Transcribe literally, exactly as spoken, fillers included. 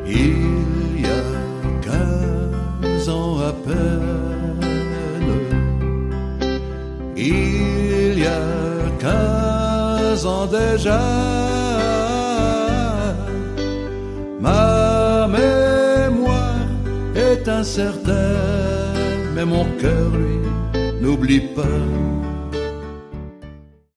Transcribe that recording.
Il y a quinze ans à peine, il y a quinze ans déjà, ma mémoire est incertaine, mais mon cœur, lui, n'oublie pas.